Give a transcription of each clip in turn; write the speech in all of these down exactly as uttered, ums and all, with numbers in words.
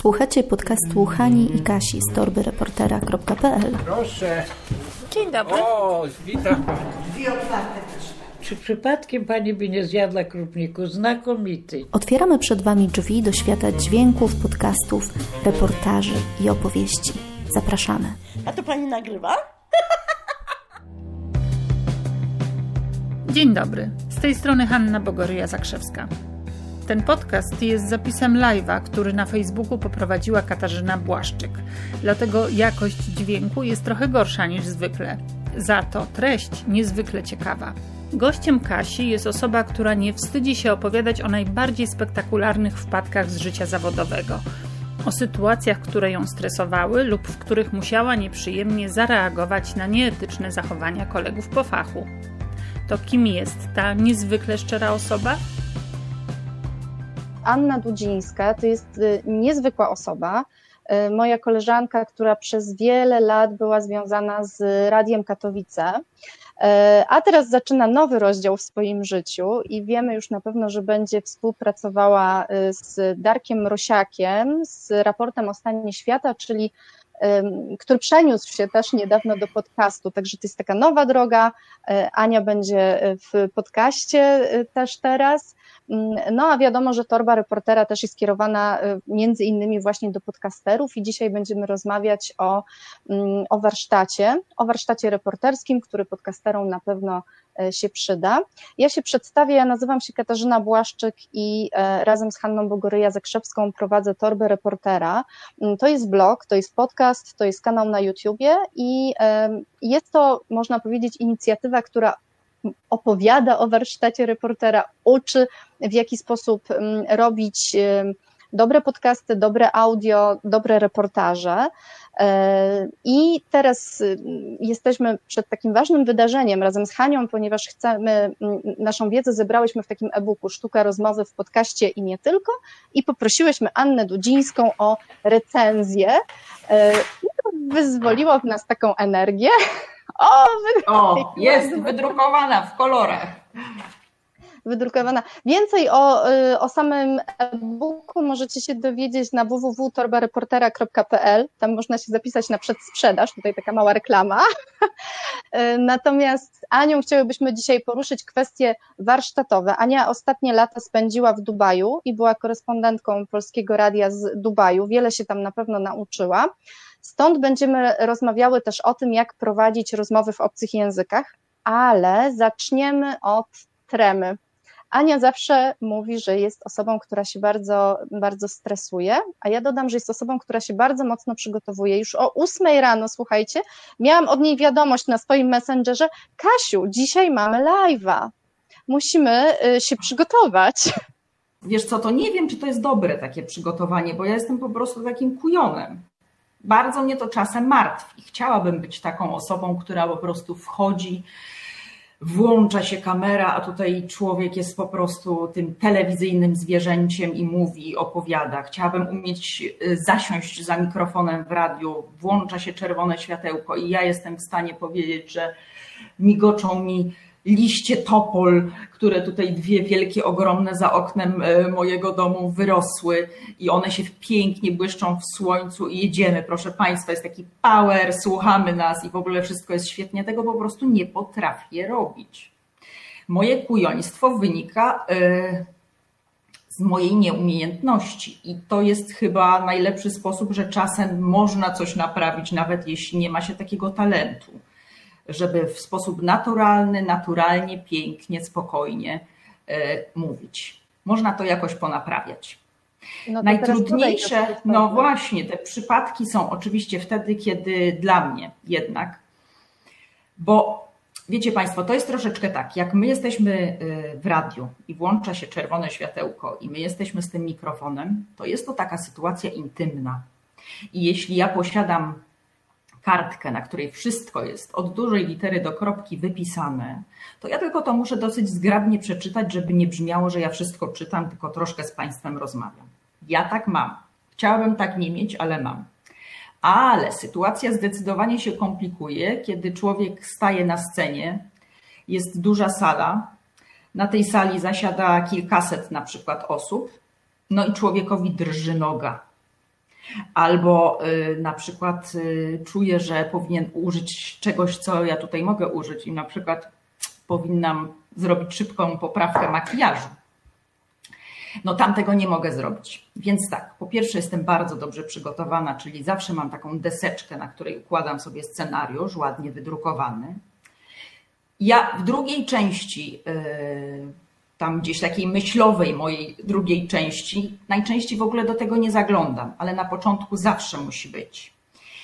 Słuchacie podcastu Hani i Kasi z torby reportera kropka pe el. Proszę. Dzień dobry. O, witam Pani. Dwie otwarte też. Czy przypadkiem Pani by nie zjadła krupniku? Znakomity. Otwieramy przed Wami drzwi do świata dźwięków, podcastów, reportaży i opowieści. Zapraszamy. A to Pani nagrywa? Dzień dobry, z tej strony Hanna Bogoryja-Zakrzewska. Ten podcast jest zapisem live'a, który na Facebooku poprowadziła Katarzyna Błaszczyk. Dlatego jakość dźwięku jest trochę gorsza niż zwykle. Za to treść niezwykle ciekawa. Gościem Kasi jest osoba, która nie wstydzi się opowiadać o najbardziej spektakularnych wpadkach z życia zawodowego. O sytuacjach, które ją stresowały lub w których musiała nieprzyjemnie zareagować na nieetyczne zachowania kolegów po fachu. To kim jest ta niezwykle szczera osoba? Anna Dudzińska to jest niezwykła osoba. Moja koleżanka, która przez wiele lat była związana z Radiem Katowice, a teraz zaczyna nowy rozdział w swoim życiu i wiemy już na pewno, że będzie współpracowała z Darkiem Rosiakiem, z raportem o stanie świata, czyli który przeniósł się też niedawno do podcastu, także to jest taka nowa droga. Ania będzie w podcaście też teraz. No a wiadomo, że torba reportera też jest kierowana między innymi właśnie do podcasterów i dzisiaj będziemy rozmawiać o, o warsztacie, o warsztacie reporterskim, który podcasterom na pewno się przyda. Ja się przedstawię, ja nazywam się Katarzyna Błaszczyk i razem z Hanną Bogoryja-Zakrzewską prowadzę torbę reportera. To jest blog, to jest podcast, to jest kanał na YouTubie i jest to, można powiedzieć, inicjatywa, która opowiada o warsztacie reportera, uczy w jaki sposób robić dobre podcasty, dobre audio, dobre reportaże. I teraz jesteśmy przed takim ważnym wydarzeniem razem z Hanią, ponieważ chcemy, naszą wiedzę zebrałyśmy w takim e-booku Sztuka rozmowy w podcaście i nie tylko i poprosiłyśmy Annę Dudzińską o recenzję i to wyzwoliło w nas taką energię. O, o, jest wydrukowana w kolorach. Wydrukowana. Więcej o, o samym e-booku możecie się dowiedzieć na w w w kropka torba reportera kropka pe el. Tam można się zapisać na przedsprzedaż, tutaj taka mała reklama. Natomiast Anią chciałybyśmy dzisiaj poruszyć kwestie warsztatowe. Ania ostatnie lata spędziła w Dubaju i była korespondentką Polskiego Radia z Dubaju. Wiele się tam na pewno nauczyła. Stąd będziemy rozmawiały też o tym, jak prowadzić rozmowy w obcych językach, ale zaczniemy od tremy. Ania zawsze mówi, że jest osobą, która się bardzo, bardzo stresuje, a ja dodam, że jest osobą, która się bardzo mocno przygotowuje. Już o ósmej rano, słuchajcie, miałam od niej wiadomość na swoim messengerze: Kasiu, dzisiaj mamy live'a, musimy się przygotować. Wiesz co, to nie wiem, czy to jest dobre takie przygotowanie, bo ja jestem po prostu takim kujonem. Bardzo mnie to czasem martwi. Chciałabym być taką osobą, która po prostu wchodzi, włącza się kamera, a tutaj człowiek jest po prostu tym telewizyjnym zwierzęciem i mówi, opowiada. Chciałabym umieć zasiąść za mikrofonem w radiu, włącza się czerwone światełko i ja jestem w stanie powiedzieć, że migoczą mi liście topol, które tutaj dwie wielkie, ogromne za oknem mojego domu wyrosły i one się pięknie błyszczą w słońcu i jedziemy, proszę Państwa, jest taki power, słuchamy nas i w ogóle wszystko jest świetnie, tego po prostu nie potrafię robić. Moje kujoństwo wynika z mojej nieumiejętności i to jest chyba najlepszy sposób, że czasem można coś naprawić, nawet jeśli nie ma się takiego talentu, żeby w sposób naturalny, naturalnie, pięknie, spokojnie y, mówić. Można to jakoś ponaprawiać. No Najtrudniejsze, no właśnie, te przypadki są oczywiście wtedy, kiedy dla mnie jednak, bo wiecie Państwo, to jest troszeczkę tak, jak my jesteśmy w radiu i włącza się czerwone światełko i my jesteśmy z tym mikrofonem, to jest to taka sytuacja intymna. I jeśli ja posiadam kartkę, na której wszystko jest od dużej litery do kropki wypisane, to ja tylko to muszę dosyć zgrabnie przeczytać, żeby nie brzmiało, że ja wszystko czytam, tylko troszkę z Państwem rozmawiam. Ja tak mam. Chciałabym tak nie mieć, ale mam. Ale sytuacja zdecydowanie się komplikuje, kiedy człowiek staje na scenie, jest duża sala, na tej sali zasiada kilkaset na przykład osób, no i człowiekowi drży noga. albo na przykład czuję, że powinien użyć czegoś, co ja tutaj mogę użyć i na przykład powinnam zrobić szybką poprawkę makijażu. No tam tego nie mogę zrobić. Więc tak, po pierwsze jestem bardzo dobrze przygotowana, czyli zawsze mam taką deseczkę, na której układam sobie scenariusz, ładnie wydrukowany. Ja w drugiej części, tam gdzieś takiej myślowej mojej drugiej części, najczęściej w ogóle do tego nie zaglądam, ale na początku zawsze musi być.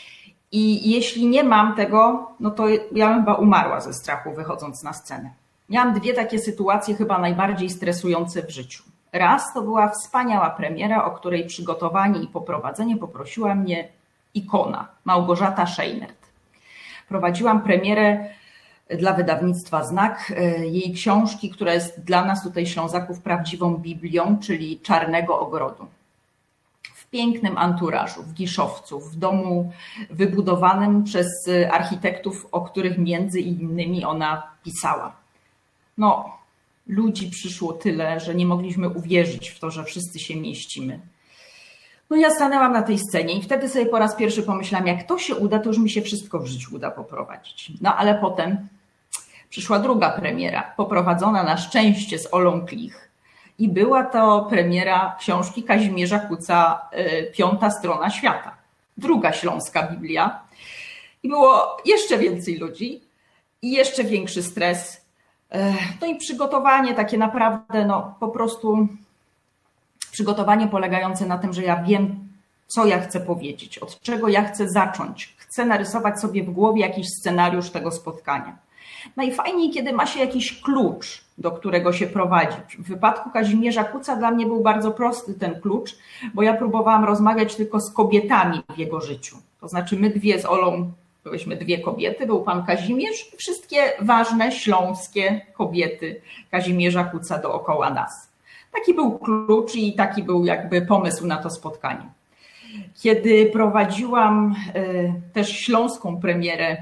I jeśli nie mam tego, no to ja bym chyba umarła ze strachu wychodząc na scenę. Miałam dwie takie sytuacje chyba najbardziej stresujące w życiu. Raz to była wspaniała premiera, o której przygotowanie i poprowadzenie poprosiła mnie ikona, Małgorzata Szejnert. Prowadziłam premierę dla wydawnictwa Znak jej książki, która jest dla nas tutaj Ślązaków prawdziwą Biblią, czyli Czarnego Ogrodu. W pięknym anturażu, w Giszowcu, w domu wybudowanym przez architektów, o których między innymi ona pisała. No, ludzi przyszło tyle, że nie mogliśmy uwierzyć w to, że wszyscy się mieścimy. No ja stanęłam na tej scenie i wtedy sobie po raz pierwszy pomyślałam, jak to się uda, to już mi się wszystko w życiu uda poprowadzić. No ale potem przyszła druga premiera, poprowadzona na szczęście z Olą Klich. I była to premiera książki Kazimierza Kuca, Piąta strona świata. Druga śląska Biblia. I było jeszcze więcej ludzi i jeszcze większy stres. No i przygotowanie takie naprawdę, no po prostu przygotowanie polegające na tym, że ja wiem, co ja chcę powiedzieć, od czego ja chcę zacząć. Chcę narysować sobie w głowie jakiś scenariusz tego spotkania. Najfajniej, kiedy ma się jakiś klucz, do którego się prowadzi. W wypadku Kazimierza Kuca dla mnie był bardzo prosty ten klucz, bo ja próbowałam rozmawiać tylko z kobietami w jego życiu. To znaczy my dwie z Olą, byłyśmy dwie kobiety, był pan Kazimierz, wszystkie ważne śląskie kobiety Kazimierza Kuca dookoła nas. Taki był klucz i taki był jakby pomysł na to spotkanie. Kiedy prowadziłam też śląską premierę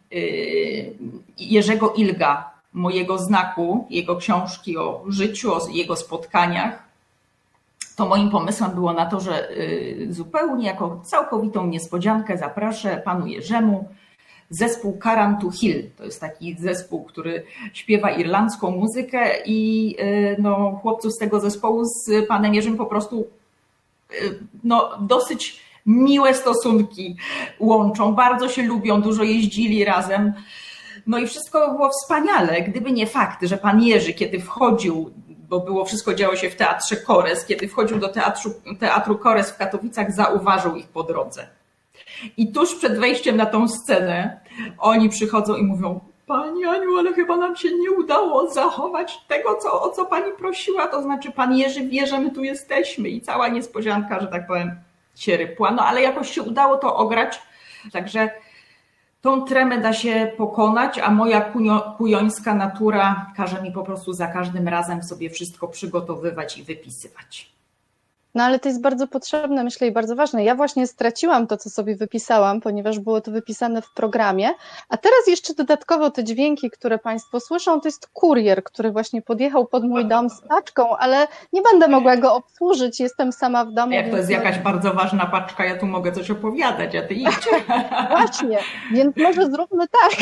Jerzego Ilga, mojego Znaku, jego książki o życiu, o jego spotkaniach, to moim pomysłem było na to, że zupełnie jako całkowitą niespodziankę zaproszę panu Jerzemu zespół Karan to Hill. To jest taki zespół, który śpiewa irlandzką muzykę i no, chłopców z tego zespołu z panem Jerzym po prostu no, dosyć miłe stosunki łączą. Bardzo się lubią, dużo jeździli razem. No i wszystko było wspaniale, gdyby nie fakt, że pan Jerzy, kiedy wchodził, bo było wszystko działo się w Teatrze Kores, kiedy wchodził do teatru, teatru Kores w Katowicach, zauważył ich po drodze. I tuż przed wejściem na tą scenę oni przychodzą i mówią: pani Aniu, ale chyba nam się nie udało zachować tego, co, o co pani prosiła, to znaczy pan Jerzy wie, że my tu jesteśmy i cała niespodzianka, że tak powiem, się rypła, no ale jakoś się udało to ograć, także tą tremę da się pokonać, a moja kujońska natura każe mi po prostu za każdym razem sobie wszystko przygotowywać i wypisywać. No ale to jest bardzo potrzebne, myślę, i bardzo ważne. Ja właśnie straciłam to, co sobie wypisałam, ponieważ było to wypisane w programie, a teraz jeszcze dodatkowo te dźwięki, które Państwo słyszą, to jest kurier, który właśnie podjechał pod mój dom z paczką, ale nie będę mogła go obsłużyć, jestem sama w domu. Jak to jest jakaś bardzo ważna paczka, ja tu mogę coś opowiadać, a ty idź. Właśnie, więc może zróbmy tak.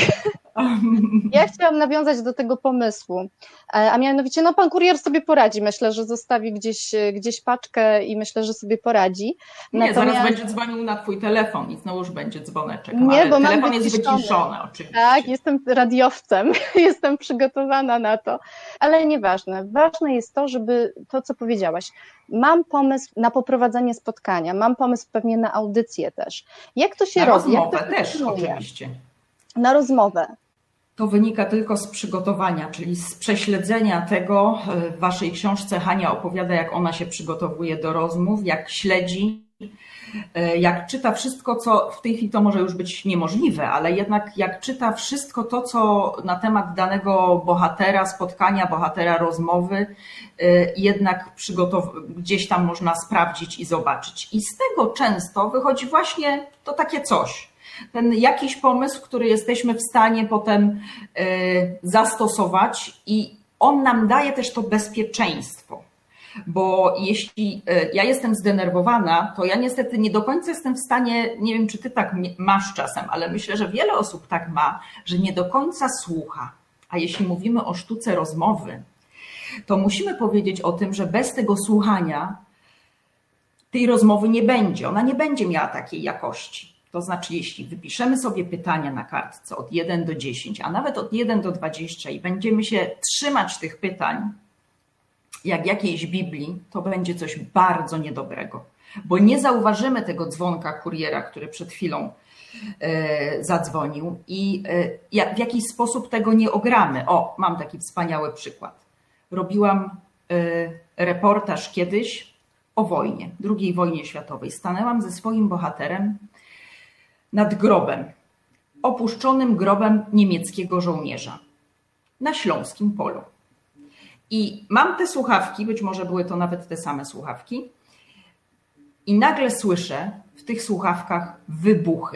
Ja chciałam nawiązać do tego pomysłu, a mianowicie, no pan kurier sobie poradzi, myślę, że zostawi gdzieś, gdzieś paczkę i myślę, że sobie poradzi. Nie, Natomiast... zaraz będzie dzwonił na twój telefon i znowu już będzie dzwoneczek. Nie, ale bo telefon mam jest wyciszony oczywiście. Tak, jestem radiowcem, jestem przygotowana na to, ale nieważne. Ważne jest to, żeby to, co powiedziałaś, mam pomysł na poprowadzenie spotkania, mam pomysł pewnie na audycję też. Jak to się na robi? rozmowę Jak to też funkcjonuje? oczywiście. Na rozmowę. To wynika tylko z przygotowania, czyli z prześledzenia tego. W waszej książce Hania opowiada, jak ona się przygotowuje do rozmów, jak śledzi, jak czyta wszystko, co w tej chwili to może już być niemożliwe, ale jednak jak czyta wszystko to, co na temat danego bohatera, spotkania, bohatera rozmowy, jednak przygotow- gdzieś tam można sprawdzić i zobaczyć. I z tego często wychodzi właśnie to takie coś. Ten jakiś pomysł, który jesteśmy w stanie potem zastosować i on nam daje też to bezpieczeństwo. bo jeśli ja jestem zdenerwowana, to ja niestety nie do końca jestem w stanie, nie wiem czy ty tak masz czasem, ale myślę, że wiele osób tak ma, że nie do końca słucha. A jeśli mówimy o sztuce rozmowy, to musimy powiedzieć o tym, że bez tego słuchania tej rozmowy nie będzie. Ona nie będzie miała takiej jakości. To znaczy, jeśli wypiszemy sobie pytania na kartce od jeden do dziesięciu, a nawet od jeden do dwudziestu i będziemy się trzymać tych pytań, jak jakiejś Biblii, to będzie coś bardzo niedobrego, bo nie zauważymy tego dzwonka kuriera, który przed chwilą e, zadzwonił i e, w jakiś sposób tego nie ogramy. O, mam taki wspaniały przykład. Robiłam e, reportaż kiedyś o wojnie, drugiej wojnie światowej. Stanęłam ze swoim bohaterem nad grobem, opuszczonym grobem niemieckiego żołnierza na Śląskim Polu. I mam te słuchawki, być może były to nawet te same słuchawki, i nagle słyszę w tych słuchawkach wybuchy.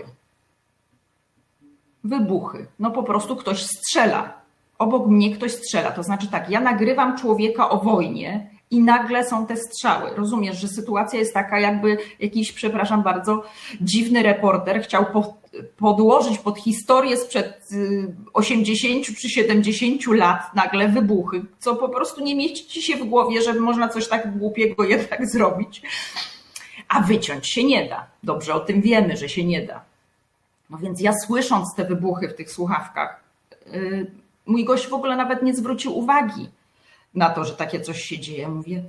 Wybuchy. No po prostu ktoś strzela. Obok mnie ktoś strzela. To znaczy tak, ja nagrywam człowieka o wojnie i nagle są te strzały. Rozumiesz, że sytuacja jest taka, jakby jakiś, przepraszam bardzo, dziwny reporter chciał podłożyć pod historię sprzed osiemdziesięciu czy siedemdziesięciu lat nagle wybuchy, co po prostu nie mieści się w głowie, że można coś tak głupiego jednak zrobić. A wyciąć się nie da. Dobrze o tym wiemy, że się nie da. No więc ja słysząc te wybuchy w tych słuchawkach, yy, mój gość w ogóle nawet nie zwrócił uwagi na to, że takie coś się dzieje. Mówię,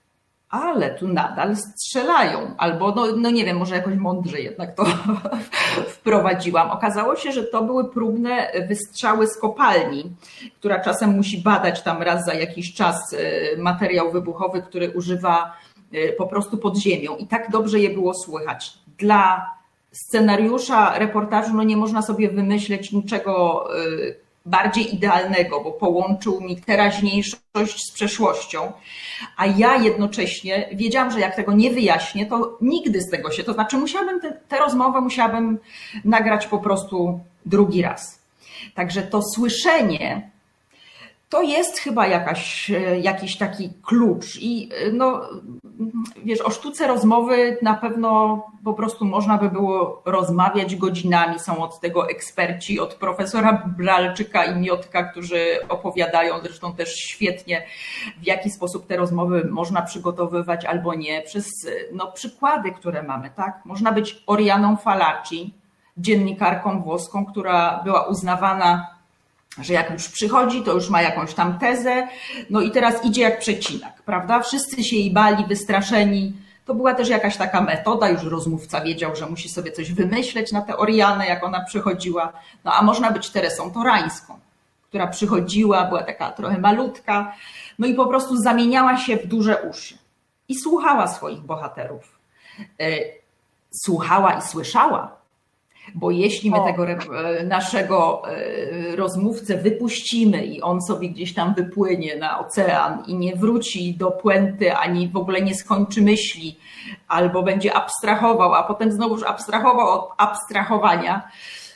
ale tu nadal strzelają. Albo, no, no nie wiem, może jakoś mądrze jednak to wprowadziłam. Okazało się, że to były próbne wystrzały z kopalni, która czasem musi badać tam raz za jakiś czas materiał wybuchowy, który używa po prostu pod ziemią. I tak dobrze je było słychać. Dla scenariusza, reportażu, no nie można sobie wymyśleć niczego bardziej idealnego, bo połączył mi teraźniejszość z przeszłością, a ja jednocześnie wiedziałam, że jak tego nie wyjaśnię, to nigdy z tego się, to znaczy musiałabym tę rozmowę musiałabym nagrać po prostu drugi raz. Także to słyszenie to jest chyba jakaś, jakiś taki klucz i no wiesz, o sztuce rozmowy na pewno po prostu można by było rozmawiać godzinami. Są od tego eksperci, od profesora Bralczyka i Miotka, którzy opowiadają zresztą też świetnie, w jaki sposób te rozmowy można przygotowywać albo nie, przez no, przykłady, które mamy, tak? Można być Orianą Fallaci, dziennikarką włoską, która była uznawana, że jak już przychodzi, to już ma jakąś tam tezę, no i teraz idzie jak przecinak, prawda? Wszyscy się jej bali, wystraszeni. To była też jakaś taka metoda, już rozmówca wiedział, że musi sobie coś wymyśleć na tę Orianę, jak ona przychodziła. No a można być Teresą Torańską, która przychodziła, była taka trochę malutka, no i po prostu zamieniała się w duże uszy i słuchała swoich bohaterów. Słuchała i słyszała. Bo jeśli my tego naszego rozmówcę wypuścimy i on sobie gdzieś tam wypłynie na ocean i nie wróci do puenty, ani w ogóle nie skończy myśli, albo będzie abstrahował, a potem znowuż abstrahował od abstrahowania,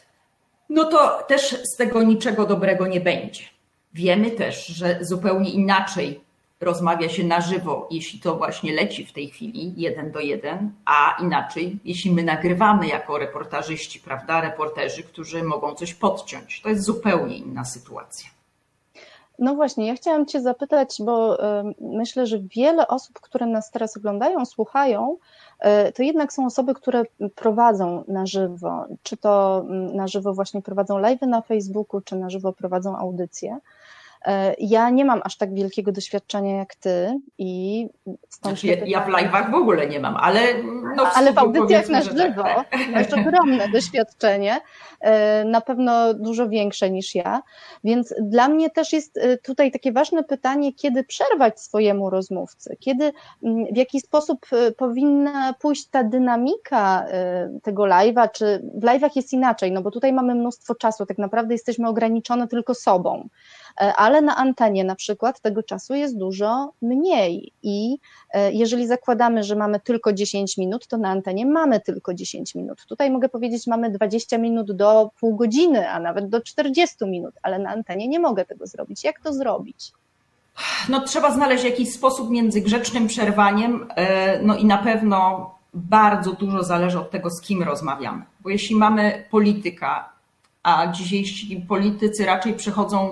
no to też z tego niczego dobrego nie będzie. Wiemy też, że zupełnie inaczej rozmawia się na żywo, jeśli to właśnie leci w tej chwili jeden do jeden, a inaczej, jeśli my nagrywamy jako reportażyści, prawda, reporterzy, którzy mogą coś podciąć. To jest zupełnie inna sytuacja. No właśnie, ja chciałam Cię zapytać, bo myślę, że wiele osób, które nas teraz oglądają, słuchają, to jednak są osoby, które prowadzą na żywo, czy to na żywo właśnie prowadzą live'y na Facebooku, czy na żywo prowadzą audycje. Ja nie mam aż tak wielkiego doświadczenia jak ty i stąd znaczy, ja, ja w live'ach w ogóle nie mam, ale no w ale w audycjach na żywo tak. Masz ogromne doświadczenie, na pewno dużo większe niż ja, więc dla mnie też jest tutaj takie ważne pytanie, kiedy przerwać swojemu rozmówcy, kiedy, w jaki sposób powinna pójść ta dynamika tego live'a, czy w live'ach jest inaczej, no bo tutaj mamy mnóstwo czasu, tak naprawdę jesteśmy ograniczone tylko sobą, ale na antenie na przykład tego czasu jest dużo mniej i jeżeli zakładamy, że mamy tylko dziesięć minut, to na antenie mamy tylko dziesięć minut. Tutaj mogę powiedzieć, mamy dwadzieścia minut do pół godziny, a nawet do czterdziestu minut, ale na antenie nie mogę tego zrobić. Jak to zrobić? No, trzeba znaleźć jakiś sposób między grzecznym przerwaniem, no i na pewno bardzo dużo zależy od tego, z kim rozmawiamy. Bo jeśli mamy polityka, a dzisiejsi politycy raczej przychodzą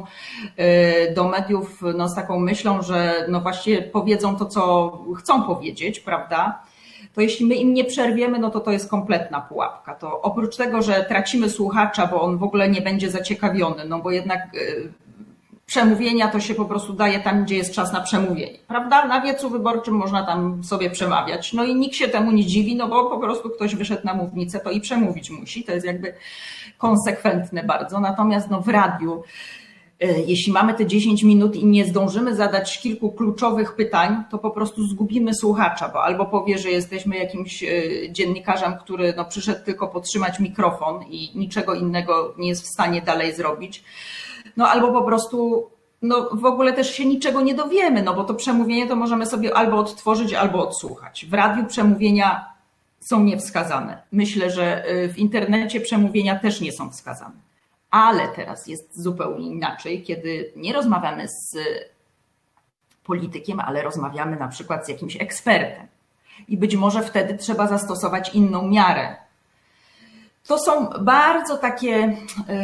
do mediów no, z taką myślą, że no właśnie powiedzą to, co chcą powiedzieć, prawda? To jeśli my im nie przerwiemy, no to to jest kompletna pułapka. To oprócz tego, że tracimy słuchacza, bo on w ogóle nie będzie zaciekawiony, no bo jednak przemówienia to się po prostu daje tam, gdzie jest czas na przemówienie, prawda? Na wiecu wyborczym można tam sobie przemawiać, no i nikt się temu nie dziwi, no bo po prostu ktoś wyszedł na mównicę, to i przemówić musi, to jest jakby konsekwentne bardzo. Natomiast no w radiu, jeśli mamy te dziesięć minut i nie zdążymy zadać kilku kluczowych pytań, to po prostu zgubimy słuchacza, bo albo powie, że jesteśmy jakimś dziennikarzem, który no przyszedł tylko podtrzymać mikrofon i niczego innego nie jest w stanie dalej zrobić, no albo po prostu no w ogóle też się niczego nie dowiemy, no bo to przemówienie to możemy sobie albo odtworzyć, albo odsłuchać. W radiu przemówienia są niewskazane. Myślę, że w internecie przemówienia też nie są wskazane. Ale teraz jest zupełnie inaczej, kiedy nie rozmawiamy z politykiem, ale rozmawiamy na przykład z jakimś ekspertem. I być może wtedy trzeba zastosować inną miarę. To są bardzo takie y,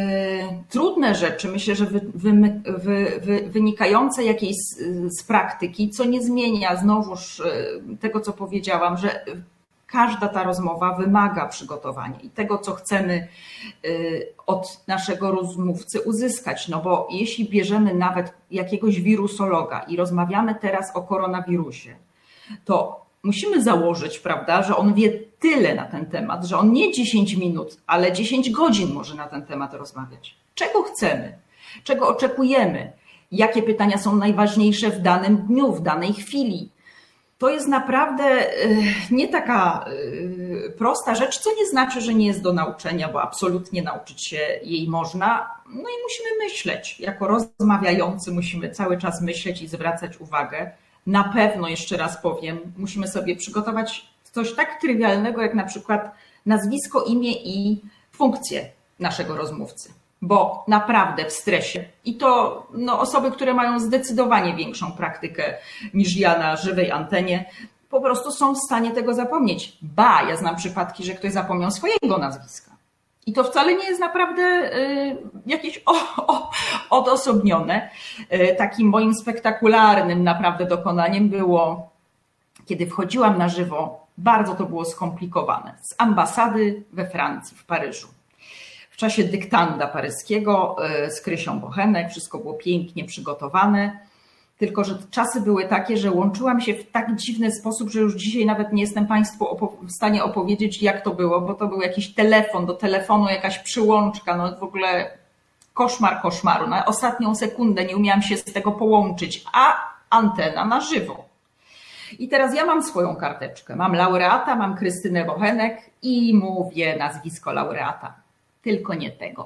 trudne rzeczy, myślę, że wy, wy, wy, wy, wynikające jakiejś z, z praktyki, co nie zmienia znowuż y, tego, co powiedziałam, że każda ta rozmowa wymaga przygotowania i tego, co chcemy y, od naszego rozmówcy uzyskać. No bo jeśli bierzemy nawet jakiegoś wirusologa i rozmawiamy teraz o koronawirusie, to musimy założyć, prawda, że on wie tyle na ten temat, że on nie dziesięć minut, ale dziesięć godzin może na ten temat rozmawiać. Czego chcemy? Czego oczekujemy? Jakie pytania są najważniejsze w danym dniu, w danej chwili? To jest naprawdę nie taka prosta rzecz, co nie znaczy, że nie jest do nauczenia, bo absolutnie nauczyć się jej można. No i musimy myśleć. Jako rozmawiający musimy cały czas myśleć i zwracać uwagę. Na pewno, jeszcze raz powiem, musimy sobie przygotować coś tak trywialnego, jak na przykład nazwisko, imię i funkcję naszego rozmówcy. Bo naprawdę w stresie, i to no, osoby, które mają zdecydowanie większą praktykę niż ja na żywej antenie, po prostu są w stanie tego zapomnieć. Ba, ja znam przypadki, że ktoś zapomniał swojego nazwiska. I to wcale nie jest naprawdę y, jakieś o, o, odosobnione. Y, takim moim spektakularnym naprawdę dokonaniem było, kiedy wchodziłam na żywo, bardzo to było skomplikowane, z ambasady we Francji, w Paryżu. W czasie dyktanda paryskiego z Krysią Bochenek, wszystko było pięknie przygotowane, tylko że czasy były takie, że łączyłam się w tak dziwny sposób, że już dzisiaj nawet nie jestem Państwu w stanie opowiedzieć, jak to było, bo to był jakiś telefon, do telefonu jakaś przyłączka, no w ogóle koszmar koszmaru. Na ostatnią sekundę nie umiałam się z tego połączyć, a antena na żywo. I teraz ja mam swoją karteczkę, mam laureata, mam Krystynę Bochenek i mówię nazwisko laureata. Tylko nie tego.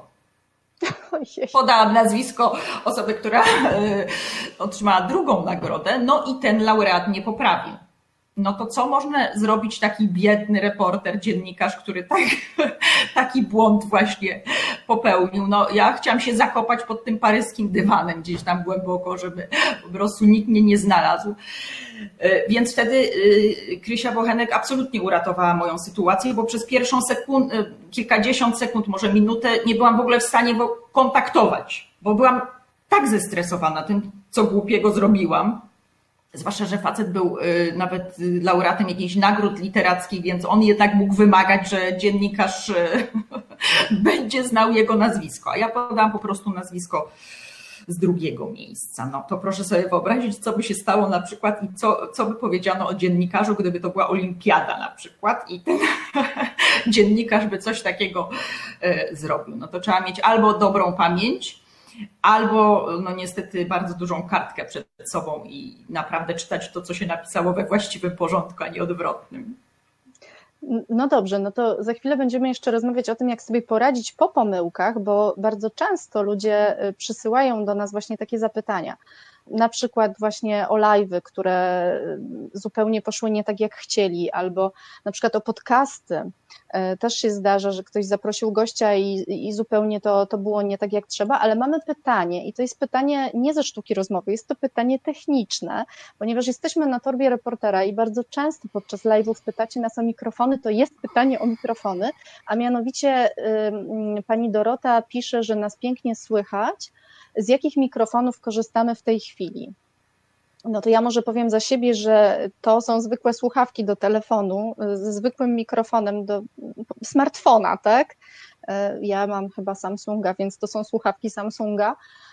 Podałam nazwisko osoby, która otrzymała drugą nagrodę, no i ten laureat nie poprawił. No to co można zrobić taki biedny reporter, dziennikarz, który tak, taki błąd właśnie popełnił? No ja chciałam się zakopać pod tym paryskim dywanem gdzieś tam głęboko, żeby po prostu nikt mnie nie znalazł. Więc wtedy Krysia Bochenek absolutnie uratowała moją sytuację, bo przez pierwszą sekundę, kilkadziesiąt sekund, może minutę nie byłam w ogóle w stanie kontaktować, bo byłam tak zestresowana tym, co głupiego zrobiłam. Zwłaszcza, że facet był nawet laureatem jakichś nagród literackich, więc on jednak mógł wymagać, że dziennikarz będzie znał jego nazwisko. A ja podałam po prostu nazwisko z drugiego miejsca. No to proszę sobie wyobrazić, co by się stało na przykład i co, co by powiedziano o dziennikarzu, gdyby to była olimpiada na przykład i ten dziennikarz by coś takiego zrobił. No to trzeba mieć albo dobrą pamięć, albo no niestety bardzo dużą kartkę przed sobą i naprawdę czytać to, co się napisało we właściwym porządku, a nie odwrotnym. No dobrze, no to za chwilę będziemy jeszcze rozmawiać o tym, jak sobie poradzić po pomyłkach, bo bardzo często ludzie przysyłają do nas właśnie takie zapytania. na przykład właśnie o live'y, które zupełnie poszły nie tak jak chcieli, albo na przykład o podcasty. Też się zdarza, że ktoś zaprosił gościa i, i zupełnie to, to było nie tak jak trzeba, ale mamy pytanie i to jest pytanie nie ze sztuki rozmowy, jest to pytanie techniczne, ponieważ jesteśmy na torbie reportera i bardzo często podczas live'ów pytacie nas o mikrofony, to jest pytanie o mikrofony, a mianowicie y, pani Dorota pisze, że nas pięknie słychać. Z jakich mikrofonów korzystamy w tej chwili? No to ja może powiem za siebie, że to są zwykłe słuchawki do telefonu ze zwykłym mikrofonem do smartfona, tak? Ja mam chyba Samsunga, więc to są słuchawki Samsunga.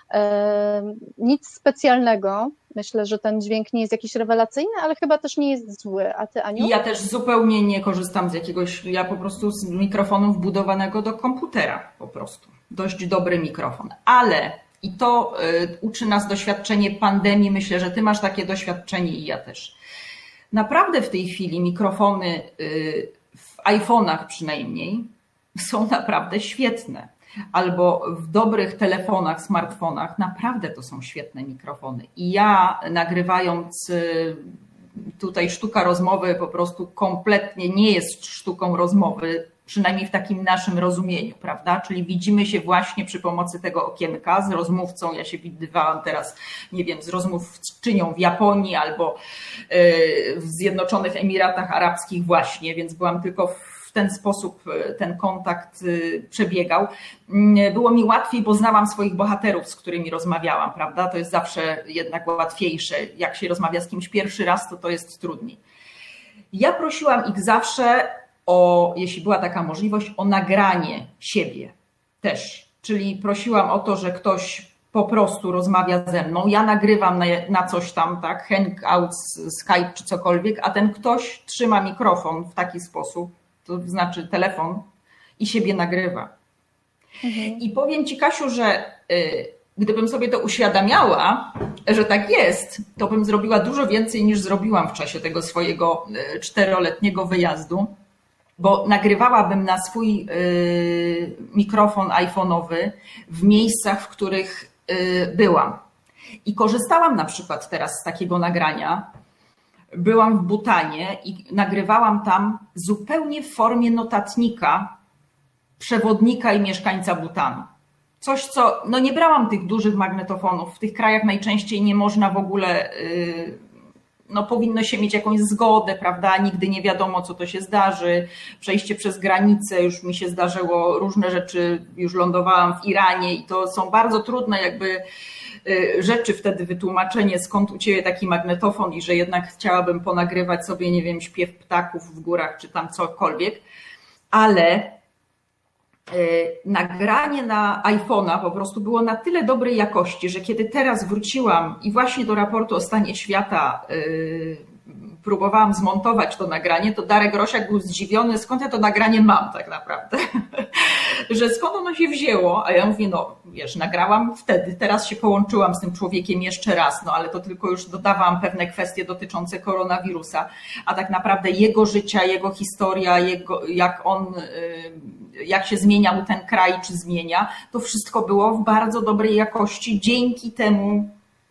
Nic specjalnego. Myślę, że ten dźwięk nie jest jakiś rewelacyjny, ale chyba też nie jest zły. A ty, Aniu? Ja też zupełnie nie korzystam z jakiegoś, ja po prostu z mikrofonu wbudowanego do komputera po prostu. Dość dobry mikrofon, ale i to y, uczy nas doświadczenie pandemii. Myślę, że ty masz takie doświadczenie i ja też. Naprawdę w tej chwili mikrofony y, w iPhone'ach przynajmniej są naprawdę świetne. Albo w dobrych telefonach, smartfonach naprawdę to są świetne mikrofony. I ja nagrywając y, tutaj sztuka rozmowy po prostu kompletnie nie jest sztuką rozmowy, przynajmniej w takim naszym rozumieniu, prawda? Czyli widzimy się właśnie przy pomocy tego okienka z rozmówcą. Ja się widywałam teraz, nie wiem, z rozmówczynią w Japonii albo w Zjednoczonych Emiratach Arabskich właśnie, więc byłam tylko w ten sposób, ten kontakt przebiegał. Było mi łatwiej, bo znałam swoich bohaterów, z którymi rozmawiałam, prawda? To jest zawsze jednak łatwiejsze. Jak się rozmawia z kimś pierwszy raz, to to jest trudniej. Ja prosiłam ich zawsze o, jeśli była taka możliwość, o nagranie siebie też. Czyli prosiłam o to, że ktoś po prostu rozmawia ze mną, ja nagrywam na, na coś tam, tak, Hangouts, Skype czy cokolwiek, a ten ktoś trzyma mikrofon w taki sposób, to znaczy telefon i siebie nagrywa. Mhm. I powiem Ci, Kasiu, że y, gdybym sobie to uświadamiała, że tak jest, to bym zrobiła dużo więcej niż zrobiłam w czasie tego swojego y, czteroletniego wyjazdu. Bo nagrywałabym na swój y, mikrofon iPhone'owy w miejscach, w których y, byłam. I korzystałam na przykład teraz z takiego nagrania. Byłam w Butanie i nagrywałam tam zupełnie w formie notatnika przewodnika i mieszkańca Butanu. Coś, co, no nie brałam tych dużych magnetofonów. W tych krajach najczęściej nie można w ogóle... Y, no powinno się mieć jakąś zgodę, prawda? Nigdy nie wiadomo, co to się zdarzy. Przejście przez granicę, już mi się zdarzyło różne rzeczy, już lądowałam w Iranie i to są bardzo trudne jakby rzeczy wtedy, wytłumaczenie, skąd u Ciebie taki magnetofon i że jednak chciałabym ponagrywać sobie, nie wiem, śpiew ptaków w górach czy tam cokolwiek, ale nagranie na iPhone'a po prostu było na tyle dobrej jakości, że kiedy teraz wróciłam i właśnie do raportu o stanie świata yy, próbowałam zmontować to nagranie, to Darek Rosiak był zdziwiony, skąd ja to nagranie mam tak naprawdę, że skąd ono się wzięło, a ja mówię, no wiesz, nagrałam wtedy, teraz się połączyłam z tym człowiekiem jeszcze raz, no ale to tylko już dodawałam pewne kwestie dotyczące koronawirusa, a tak naprawdę jego życia, jego historia, jego, jak on, jak się zmieniał ten kraj, czy zmienia, to wszystko było w bardzo dobrej jakości dzięki temu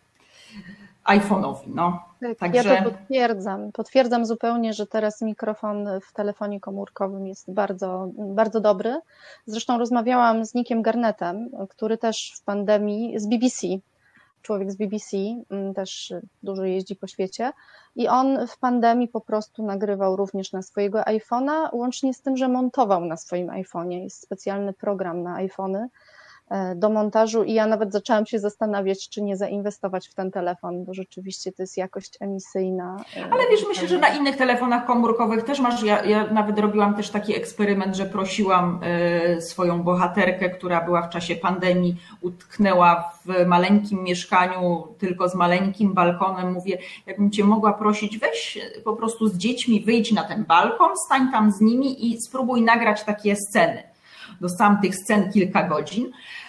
iPhone'owi, no. Tak, Także... ja to potwierdzam. Potwierdzam zupełnie, że teraz mikrofon w telefonie komórkowym jest bardzo, bardzo dobry. Zresztą rozmawiałam z Nickiem Garnettem, który też w pandemii, z B B C, człowiek z B B C, też dużo jeździ po świecie i on w pandemii po prostu nagrywał również na swojego iPhone'a, łącznie z tym, że montował na swoim iPhone'ie. Jest specjalny program na iPhone'y do montażu i ja nawet zaczęłam się zastanawiać, czy nie zainwestować w ten telefon, bo rzeczywiście to jest jakość emisyjna. Ale wiesz, myślę, że na innych telefonach komórkowych też masz, ja, ja nawet robiłam też taki eksperyment, że prosiłam swoją bohaterkę, która była w czasie pandemii, utknęła w maleńkim mieszkaniu, tylko z maleńkim balkonem, mówię, jakbym Cię mogła prosić, weź po prostu z dziećmi, wyjdź na ten balkon, stań tam z nimi i spróbuj nagrać takie sceny. Dostałam tych scen kilka godzin,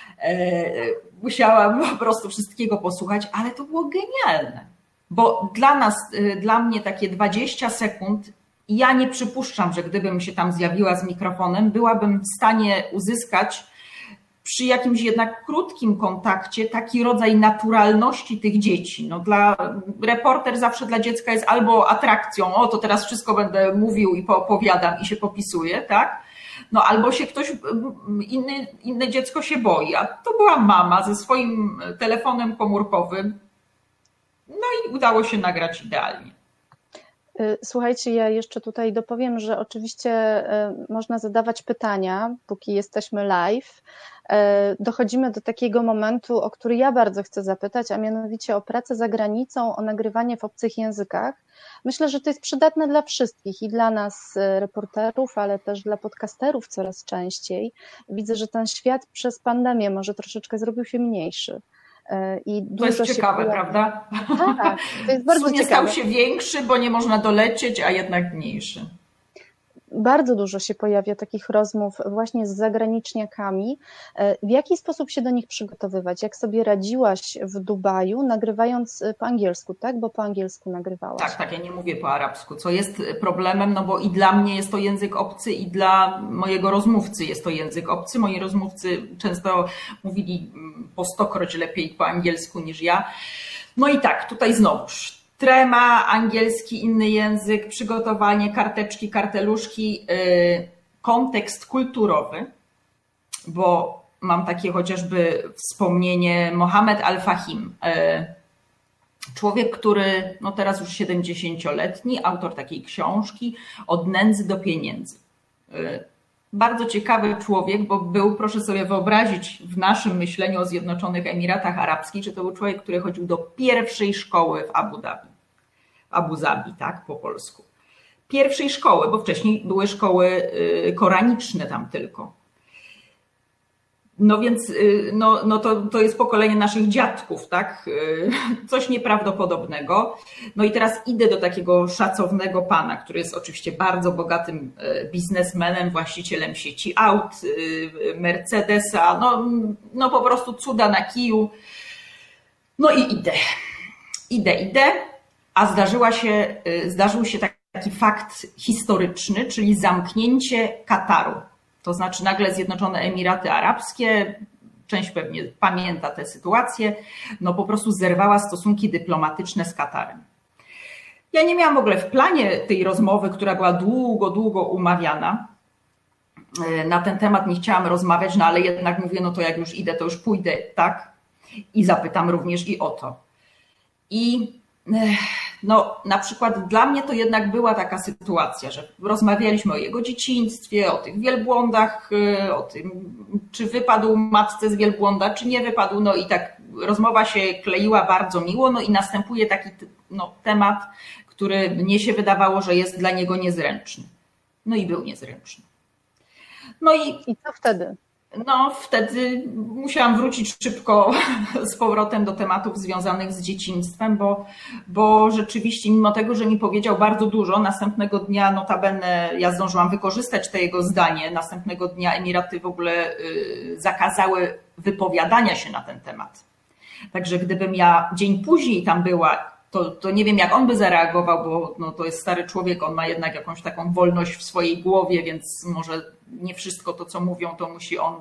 musiałam po prostu wszystkiego posłuchać, ale to było genialne, bo dla nas, dla mnie takie dwadzieścia sekund, ja nie przypuszczam, że gdybym się tam zjawiła z mikrofonem, byłabym w stanie uzyskać przy jakimś jednak krótkim kontakcie taki rodzaj naturalności tych dzieci. No dla, reporter zawsze dla dziecka jest albo atrakcją, o to teraz wszystko będę mówił i poopowiadam i się popisuję, tak? No albo się ktoś, inny, inne dziecko się boi, a to była mama ze swoim telefonem komórkowym, no i udało się nagrać idealnie. Słuchajcie, ja jeszcze tutaj dopowiem, że oczywiście można zadawać pytania, póki jesteśmy live. Dochodzimy do takiego momentu, o który ja bardzo chcę zapytać, a mianowicie o pracę za granicą, o nagrywanie w obcych językach. Myślę, że to jest przydatne dla wszystkich i dla nas reporterów, ale też dla podcasterów coraz częściej. Widzę, że ten świat przez pandemię może troszeczkę zrobił się mniejszy. I to jest ciekawe, się... prawda? Tak, to jest bardzo ciekawe. Stał się większy, bo nie można dolecieć, a jednak mniejszy. Bardzo dużo się pojawia takich rozmów właśnie z zagraniczniakami. W jaki sposób się do nich przygotowywać? Jak sobie radziłaś w Dubaju, nagrywając po angielsku, tak? Bo po angielsku nagrywałaś. Tak, tak, ja nie mówię po arabsku, co jest problemem, no bo i dla mnie jest to język obcy i dla mojego rozmówcy jest to język obcy. Moi rozmówcy często mówili po stokroć lepiej po angielsku niż ja. No i tak, tutaj znowuż trema, angielski, inny język, przygotowanie, karteczki, karteluszki, kontekst kulturowy, bo mam takie chociażby wspomnienie Mohamed Al-Fahim, człowiek, który no teraz już siedemdziesięcioletni, autor takiej książki Od nędzy do pieniędzy. Bardzo ciekawy człowiek, bo był, proszę sobie wyobrazić, w naszym myśleniu o Zjednoczonych Emiratach Arabskich, że to był człowiek, który chodził do pierwszej szkoły w Abu Dhabi. Abu Zabi, tak, po polsku. Pierwszej szkoły, bo wcześniej były szkoły koraniczne tam tylko. No więc no, no to, to jest pokolenie naszych dziadków, tak? Coś nieprawdopodobnego. No i teraz idę do takiego szacownego pana, który jest oczywiście bardzo bogatym biznesmenem, właścicielem sieci aut, Mercedesa, no, no po prostu cuda na kiju. No i idę. Idę, idę, a zdarzyła się, zdarzył się taki fakt historyczny, czyli zamknięcie Kataru. To znaczy nagle Zjednoczone Emiraty Arabskie, część pewnie pamięta tę sytuację, no po prostu zerwała stosunki dyplomatyczne z Katarem. Ja nie miałam w ogóle w planie tej rozmowy, która była długo, długo umawiana. Na ten temat nie chciałam rozmawiać, no ale jednak mówię, no to jak już idę, to już pójdę, tak? I zapytam również i o to. I no, na przykład dla mnie to jednak była taka sytuacja, że rozmawialiśmy o jego dzieciństwie, o tych wielbłądach, o tym, czy wypadł matce z wielbłąda, czy nie wypadł. No i tak rozmowa się kleiła bardzo miło, no i następuje taki no, temat, który mnie się wydawało, że jest dla niego niezręczny. No i był niezręczny. No i, I co wtedy? No wtedy musiałam wrócić szybko z powrotem do tematów związanych z dzieciństwem, bo, bo rzeczywiście mimo tego, że mi powiedział bardzo dużo, następnego dnia notabene ja zdążyłam wykorzystać to jego zdanie, następnego dnia Emiraty w ogóle zakazały wypowiadania się na ten temat. Także gdybym ja dzień później tam była, to, to nie wiem jak on by zareagował, bo no, to jest stary człowiek, on ma jednak jakąś taką wolność w swojej głowie, więc może nie wszystko to, co mówią, to musi on,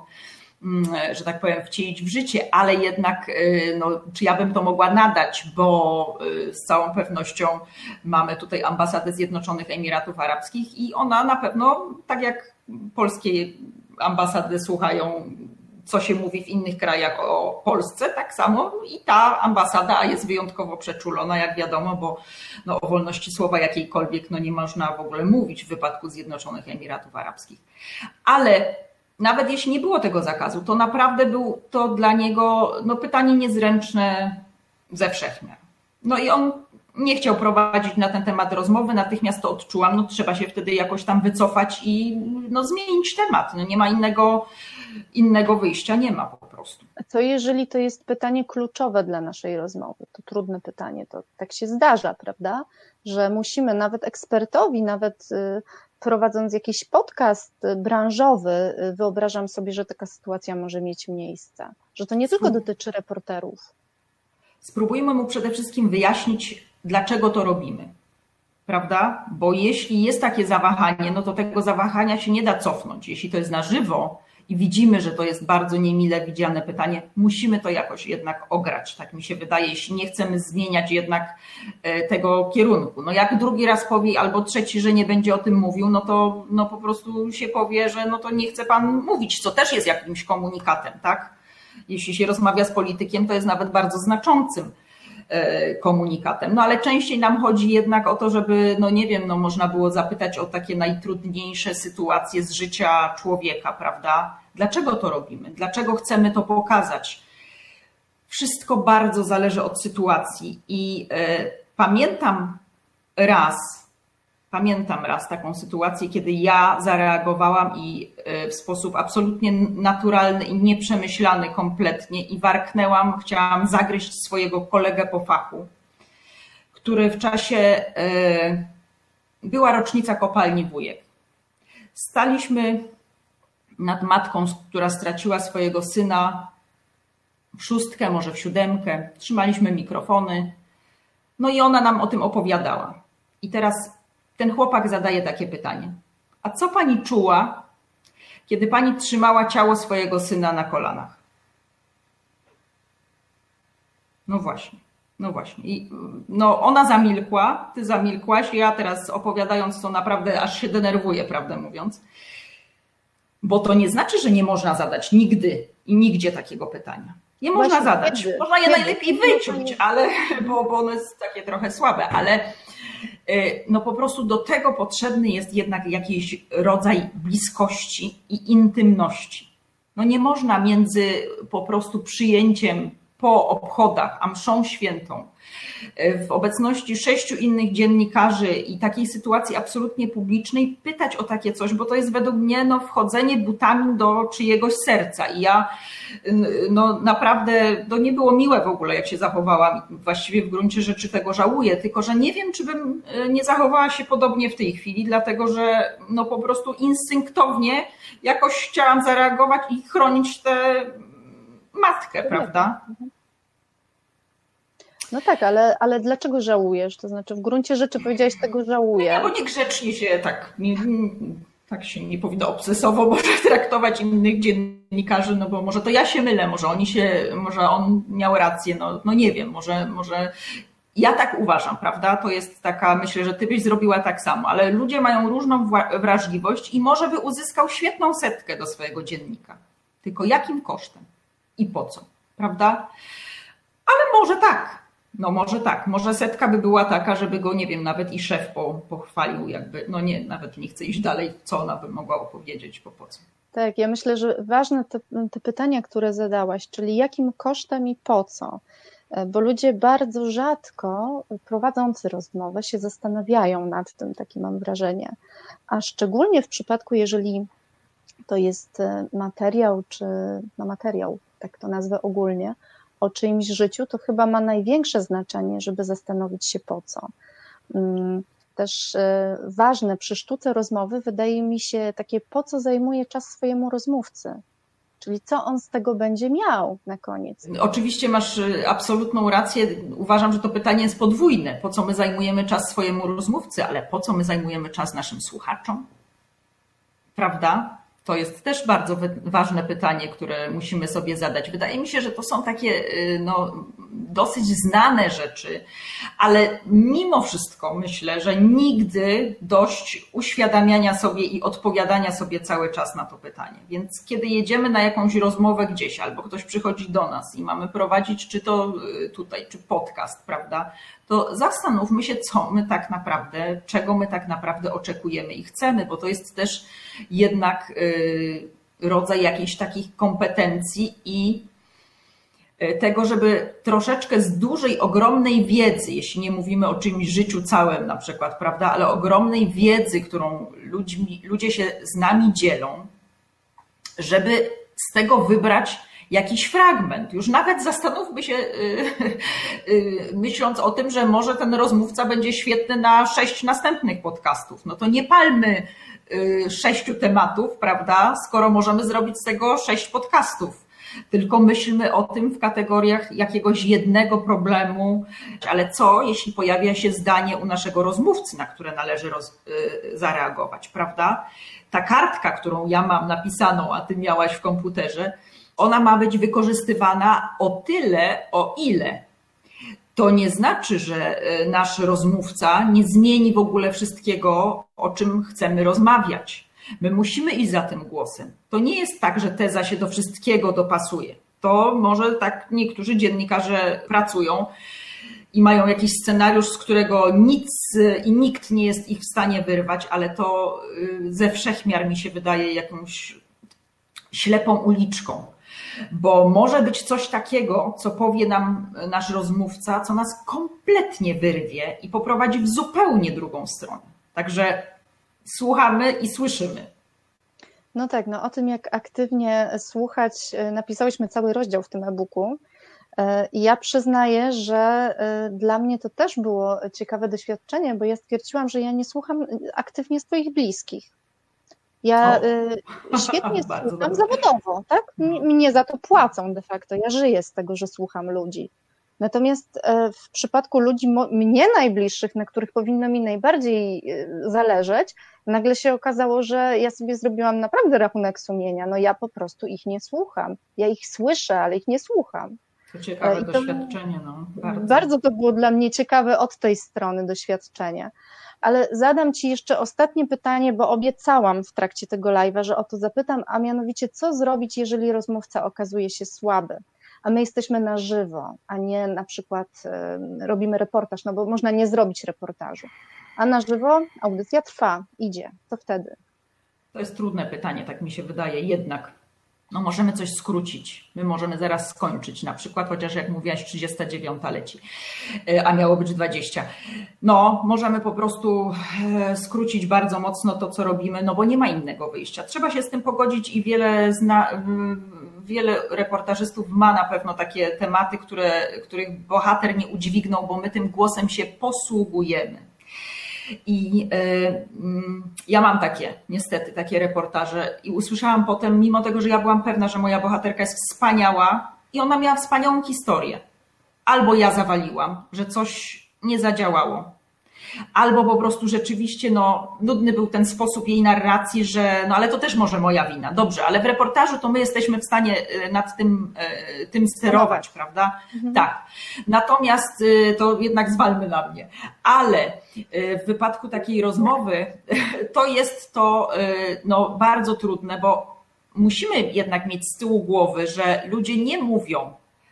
że tak powiem, wcielić w życie, ale jednak no, czy ja bym to mogła nadać, bo z całą pewnością mamy tutaj ambasadę Zjednoczonych Emiratów Arabskich i ona na pewno, tak jak polskie ambasady słuchają, co się mówi w innych krajach o Polsce, tak samo i ta ambasada, a jest wyjątkowo przeczulona, jak wiadomo, bo no, o wolności słowa jakiejkolwiek no, nie można w ogóle mówić w wypadku Zjednoczonych Emiratów Arabskich. Ale nawet jeśli nie było tego zakazu, to naprawdę był to dla niego no, pytanie niezręczne ze wszechmiar. No i on nie chciał prowadzić na ten temat rozmowy, natychmiast to odczułam, no trzeba się wtedy jakoś tam wycofać i no, zmienić temat. No, nie ma innego, innego wyjścia, nie ma po prostu. A co jeżeli to jest pytanie kluczowe dla naszej rozmowy? To trudne pytanie, to tak się zdarza, prawda? Że musimy nawet ekspertowi, nawet prowadząc jakiś podcast branżowy, wyobrażam sobie, że taka sytuacja może mieć miejsce. Że to nie tylko dotyczy reporterów. Spróbujmy mu przede wszystkim wyjaśnić, dlaczego to robimy, prawda? Bo jeśli jest takie zawahanie, no to tego zawahania się nie da cofnąć. Jeśli to jest na żywo i widzimy, że to jest bardzo niemile widziane pytanie, musimy to jakoś jednak ograć, tak mi się wydaje, jeśli nie chcemy zmieniać jednak tego kierunku. No jak drugi raz powie albo trzeci, że nie będzie o tym mówił, no to no po prostu się powie, że no to nie chce pan mówić, co też jest jakimś komunikatem, tak? Jeśli się rozmawia z politykiem, to jest nawet bardzo znaczącym komunikatem. No ale częściej nam chodzi jednak o to, żeby, no nie wiem, no można było zapytać o takie najtrudniejsze sytuacje z życia człowieka, prawda? Dlaczego to robimy? Dlaczego chcemy to pokazać? Wszystko bardzo zależy od sytuacji i y, pamiętam raz, pamiętam raz taką sytuację, kiedy ja zareagowałam i y, w sposób absolutnie naturalny i nieprzemyślany kompletnie i warknęłam, chciałam zagryźć swojego kolegę po fachu, który w czasie, y, była rocznica kopalni Wujek. Staliśmy nad matką, która straciła swojego syna w szóstkę, może w siódemkę. Trzymaliśmy mikrofony. No i ona nam o tym opowiadała. I teraz ten chłopak zadaje takie pytanie. A co pani czuła, kiedy pani trzymała ciało swojego syna na kolanach? No właśnie. No właśnie. I no ona zamilkła, ty zamilkłaś. Ja teraz opowiadając to naprawdę aż się denerwuję, prawdę mówiąc. Bo to nie znaczy, że nie można zadać nigdy i nigdzie takiego pytania. Nie można Właśnie, zadać. Kiedy? Można je kiedy? najlepiej wyciąć, ale, bo, bo ono jest takie trochę słabe, ale no po prostu do tego potrzebny jest jednak jakiś rodzaj bliskości i intymności. No nie można między po prostu przyjęciem po obchodach, a mszą świętą, w obecności sześciu innych dziennikarzy i takiej sytuacji absolutnie publicznej pytać o takie coś, bo to jest według mnie no, wchodzenie butami do czyjegoś serca. I ja no, naprawdę, to nie było miłe w ogóle, jak się zachowałam. Właściwie w gruncie rzeczy tego żałuję, tylko że nie wiem, czy bym nie zachowała się podobnie w tej chwili, dlatego że no, po prostu instynktownie jakoś chciałam zareagować i chronić tę matkę, prawda? No tak, ale, ale dlaczego żałujesz? To znaczy w gruncie rzeczy powiedziałeś tego żałuję. No bo niegrzecznie się tak, nie, tak się nie powinno obsesowo może traktować innych dziennikarzy, no bo może to ja się mylę, może oni się, może on miał rację, no, no nie wiem, może, może ja tak uważam, prawda? To jest taka, myślę, że ty byś zrobiła tak samo, ale ludzie mają różną wrażliwość i może by uzyskał świetną setkę do swojego dziennika. Tylko jakim kosztem i po co, prawda? Ale może tak. No może tak, może setka by była taka, żeby go, nie wiem, nawet i szef po, pochwalił jakby, no nie, nawet nie chcę iść dalej, co ona by mogła opowiedzieć, po, po co. Tak, ja myślę, że ważne te, te pytania, które zadałaś, czyli jakim kosztem i po co, bo ludzie bardzo rzadko prowadząc rozmowę się zastanawiają nad tym, takie mam wrażenie, a szczególnie w przypadku, jeżeli to jest materiał, czy no materiał, tak to nazwę ogólnie, o czyimś życiu, to chyba ma największe znaczenie, żeby zastanowić się po co. Też ważne przy sztuce rozmowy wydaje mi się takie, po co zajmuje czas swojemu rozmówcy, czyli co on z tego będzie miał na koniec. Oczywiście masz absolutną rację, uważam, że to pytanie jest podwójne, po co my zajmujemy czas swojemu rozmówcy, ale po co my zajmujemy czas naszym słuchaczom, prawda? To jest też bardzo ważne pytanie, które musimy sobie zadać. Wydaje mi się, że to są takie no, dosyć znane rzeczy, ale mimo wszystko myślę, że nigdy dość uświadamiania sobie i odpowiadania sobie cały czas na to pytanie. Więc kiedy jedziemy na jakąś rozmowę gdzieś, albo ktoś przychodzi do nas i mamy prowadzić czy to tutaj, czy podcast, prawda, to zastanówmy się, co my tak naprawdę, czego my tak naprawdę oczekujemy i chcemy, bo to jest też jednak rodzaj jakichś takich kompetencji i tego, żeby troszeczkę z dużej, ogromnej wiedzy, jeśli nie mówimy o czymś życiu całym na przykład, prawda, ale ogromnej wiedzy, którą ludźmi, ludzie się z nami dzielą, żeby z tego wybrać jakiś fragment. Już nawet zastanówmy się, myśląc o tym, że może ten rozmówca będzie świetny na sześć następnych podcastów. No to nie palmy sześciu tematów, prawda, skoro możemy zrobić z tego sześć podcastów. tylko myślmy o tym w kategoriach jakiegoś jednego problemu, ale co, jeśli pojawia się zdanie u naszego rozmówcy, na które należy roz, yy, zareagować, prawda? Ta kartka, którą ja mam napisaną, a ty miałaś w komputerze, ona ma być wykorzystywana o tyle, o ile. To nie znaczy, że nasz rozmówca nie zmieni w ogóle wszystkiego, o czym chcemy rozmawiać. My musimy iść za tym głosem. To nie jest tak, że teza się do wszystkiego dopasuje. To może tak niektórzy dziennikarze pracują i mają jakiś scenariusz, z którego nic i nikt nie jest ich w stanie wyrwać, ale to ze wszechmiar mi się wydaje jakąś ślepą uliczką. Bo może być coś takiego, co powie nam nasz rozmówca, co nas kompletnie wyrwie i poprowadzi w zupełnie drugą stronę. Także słuchamy i słyszymy. No tak, no o tym, jak aktywnie słuchać, napisałyśmy cały rozdział w tym e-booku. I ja przyznaję, że dla mnie to też było ciekawe doświadczenie, bo ja stwierdziłam, że ja nie słucham aktywnie swoich bliskich. Ja o, świetnie słucham zawodowo, tak? Mnie za to płacą de facto. Ja żyję z tego, że słucham ludzi. Natomiast w przypadku ludzi mnie najbliższych, na których powinno mi najbardziej zależeć, nagle się okazało, że ja sobie zrobiłam naprawdę rachunek sumienia. No ja po prostu ich nie słucham. Ja ich słyszę, ale ich nie słucham. To ciekawe to, doświadczenie. No, bardzo. bardzo to było dla mnie ciekawe od tej strony doświadczenie. Ale zadam Ci jeszcze ostatnie pytanie, bo obiecałam w trakcie tego live'a, że o to zapytam, a mianowicie co zrobić, jeżeli rozmówca okazuje się słaby, a my jesteśmy na żywo, a nie na przykład y, robimy reportaż, no bo można nie zrobić reportażu, a na żywo audycja trwa, idzie, co wtedy? To jest trudne pytanie, tak mi się wydaje, jednak no możemy coś skrócić, my możemy zaraz skończyć na przykład, chociaż jak mówiłaś trzydziesta dziewiąta leci, a miało być dwadzieścia. No możemy po prostu skrócić bardzo mocno to, co robimy, no bo nie ma innego wyjścia. Trzeba się z tym pogodzić i wiele, zna, wiele reportażystów ma na pewno takie tematy, które, których bohater nie udźwignął, bo my tym głosem się posługujemy. I y, ja mam takie, niestety, takie reportaże i usłyszałam potem, mimo tego, że ja byłam pewna, że moja bohaterka jest wspaniała i ona miała wspaniałą historię. Albo ja zawaliłam, że coś nie zadziałało, albo po prostu rzeczywiście no, nudny był ten sposób jej narracji, że no ale to też może moja wina. Dobrze, ale w reportażu to my jesteśmy w stanie nad tym, tym sterować, prawda? Mhm. Tak. Natomiast to jednak zwalmy na mnie. Ale w wypadku takiej rozmowy to jest to no, bardzo trudne, bo musimy jednak mieć z tyłu głowy, że ludzie nie mówią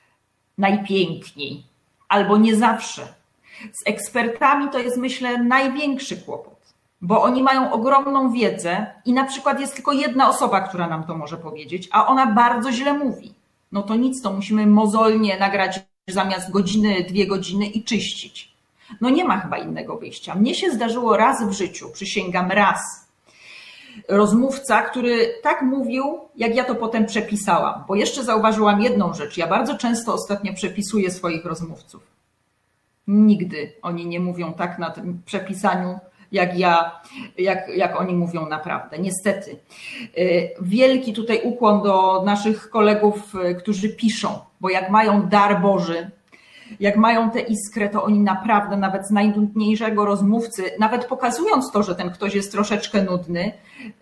najpiękniej albo nie zawsze. Z ekspertami to jest, myślę, największy kłopot, bo oni mają ogromną wiedzę i na przykład jest tylko jedna osoba, która nam to może powiedzieć, a ona bardzo źle mówi. No to nic, to musimy mozolnie nagrać zamiast godziny, dwie godziny i czyścić. No nie ma chyba innego wyjścia. Mnie się zdarzyło raz w życiu, przysięgam raz, rozmówca, który tak mówił, jak ja to potem przepisałam, bo jeszcze zauważyłam jedną rzecz. Ja bardzo często ostatnio przepisuję swoich rozmówców. Nigdy oni nie mówią tak na tym przepisaniu, jak ja, jak, jak oni mówią naprawdę. Niestety. Wielki tutaj ukłon do naszych kolegów, którzy piszą, bo jak mają dar Boży, jak mają tę iskrę, to oni naprawdę nawet z najnudniejszego rozmówcy, nawet pokazując to, że ten ktoś jest troszeczkę nudny,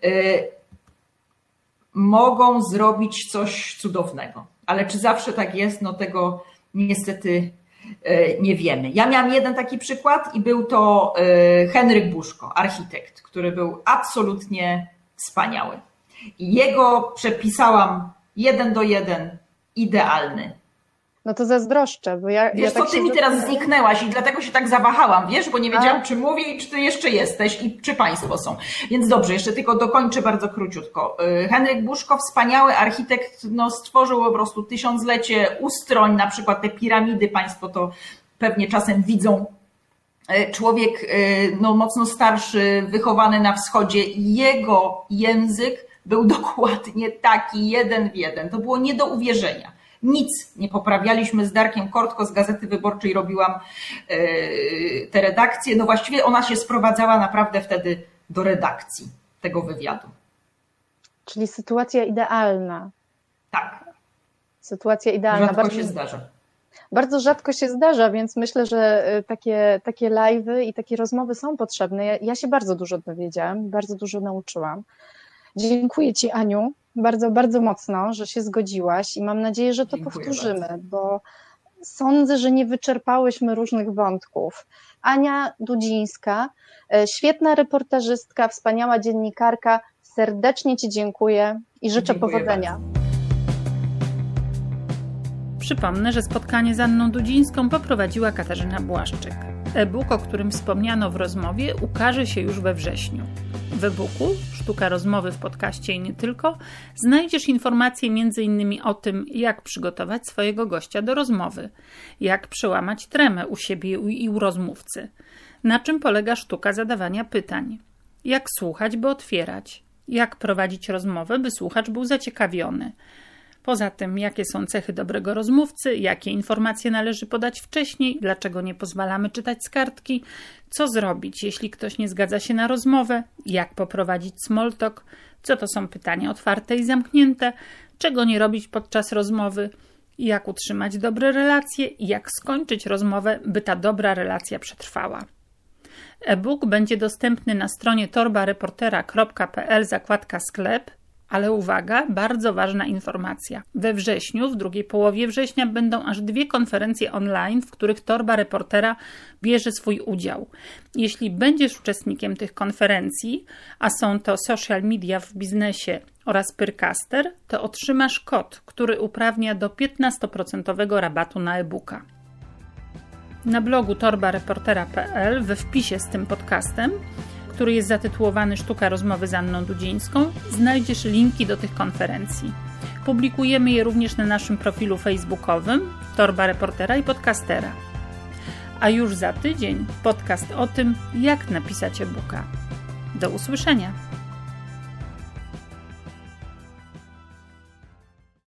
mogą zrobić coś cudownego. Ale czy zawsze tak jest? No tego niestety nie wiemy. Ja miałam jeden taki przykład i był to Henryk Buszko, architekt, który był absolutnie wspaniały. I jego przepisałam jeden do jeden, idealny. No to zazdroszczę, bo ja... Wiesz ja co, tak ty mi teraz zniknęłaś i dlatego się tak zawahałam, wiesz, bo nie wiedziałam, A? czy mówię i czy ty jeszcze jesteś i czy państwo są. Więc dobrze, jeszcze tylko dokończę bardzo króciutko. Henryk Buszko, wspaniały architekt, no stworzył po prostu tysiąclecie ustroń, na przykład te piramidy, państwo to pewnie czasem widzą. Człowiek no, mocno starszy, wychowany na wschodzie, jego język był dokładnie taki, jeden w jeden. To było nie do uwierzenia. Nic nie poprawialiśmy z Darkiem Kortko z Gazety Wyborczej, robiłam tę redakcję. No właściwie ona się sprowadzała naprawdę wtedy do redakcji tego wywiadu. Czyli sytuacja idealna. Tak. Sytuacja idealna. Rzadko bardzo, się zdarza. Bardzo rzadko się zdarza, więc myślę, że takie, takie live'y i takie rozmowy są potrzebne. Ja, ja się bardzo dużo dowiedziałam, bardzo dużo nauczyłam. Dziękuję Ci, Aniu, bardzo, bardzo mocno, że się zgodziłaś i mam nadzieję, że to Dziękuję powtórzymy, bardzo. bo sądzę, że nie wyczerpałyśmy różnych wątków. Ania Dudzińska, świetna reportażystka, wspaniała dziennikarka, serdecznie Ci dziękuję i życzę Dziękuję powodzenia. bardzo. Przypomnę, że spotkanie z Anną Dudzińską poprowadziła Katarzyna Błaszczyk. E-book, o którym wspomniano w rozmowie, ukaże się już we wrześniu. W e-booku Sztuka rozmowy w podcaście i nie tylko znajdziesz informacje między innymi o tym, jak przygotować swojego gościa do rozmowy, jak przełamać tremę u siebie i u rozmówcy, na czym polega sztuka zadawania pytań, jak słuchać, by otwierać, jak prowadzić rozmowę, by słuchacz był zaciekawiony. Poza tym, jakie są cechy dobrego rozmówcy, jakie informacje należy podać wcześniej, dlaczego nie pozwalamy czytać z kartki, co zrobić, jeśli ktoś nie zgadza się na rozmowę, jak poprowadzić small talk, co to są pytania otwarte i zamknięte, czego nie robić podczas rozmowy, jak utrzymać dobre relacje i jak skończyć rozmowę, by ta dobra relacja przetrwała. E-book będzie dostępny na stronie torbareportera kropka pe el zakładka sklep. Ale uwaga, bardzo ważna informacja. We wrześniu, w drugiej połowie września będą aż dwie konferencje online, w których Torba Reportera bierze swój udział. Jeśli będziesz uczestnikiem tych konferencji, a są to social media w biznesie oraz Pyrcaster, to otrzymasz kod, który uprawnia do piętnaście procent rabatu na e-booka. Na blogu torbareportera kropka pe el we wpisie z tym podcastem, który jest zatytułowany Sztuka rozmowy z Anną Dudzińską, znajdziesz linki do tych konferencji. Publikujemy je również na naszym profilu facebookowym Torba Reportera i Podcastera. A już za tydzień podcast o tym, jak napisać e-booka. Do usłyszenia!